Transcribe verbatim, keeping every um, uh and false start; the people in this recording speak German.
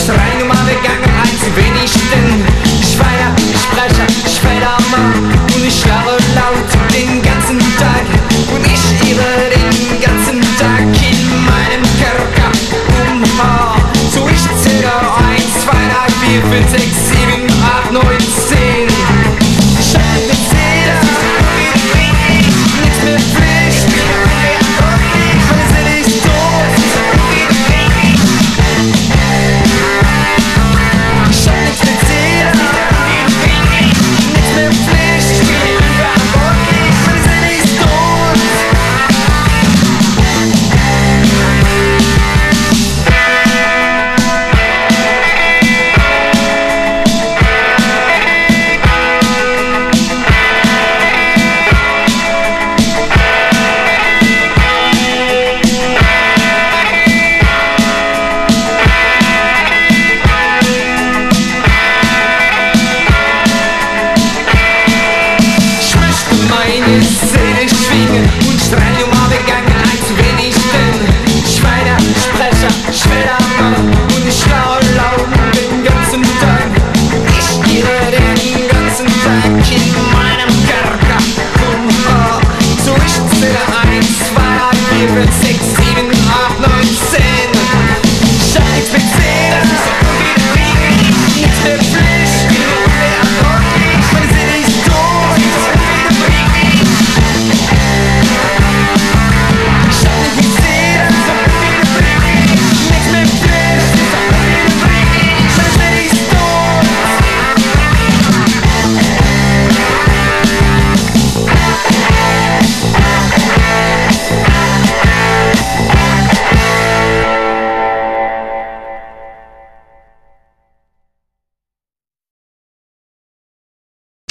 streng immer begangen, ein zu wenig denn ich feier, ich spreche, ich feier Mann und ich schlafe laut den ganzen Tag und ich irre den ganzen Tag in meinem Körper um Haar. So ich zähle eins, zwei, drei, vier, fünf, sechs, sieben, acht, neun, zehn. Ich hab mit Zähler, nichts mehr Pflicht, meine Seele ist tot. Ich hab nichts mehr Zähler, nichts mehr Pflicht, meine Seele ist tot. Meine Seele schwingen und streng immer begangen, ein zu wenig denn ich weiter, spreche, schwer Mann und ich schlaue laut den ganzen Tag. Ich irre den ganzen Tag in meinem Körper. So ich zähle eins, zwei, drei, vier, fünf, sechs,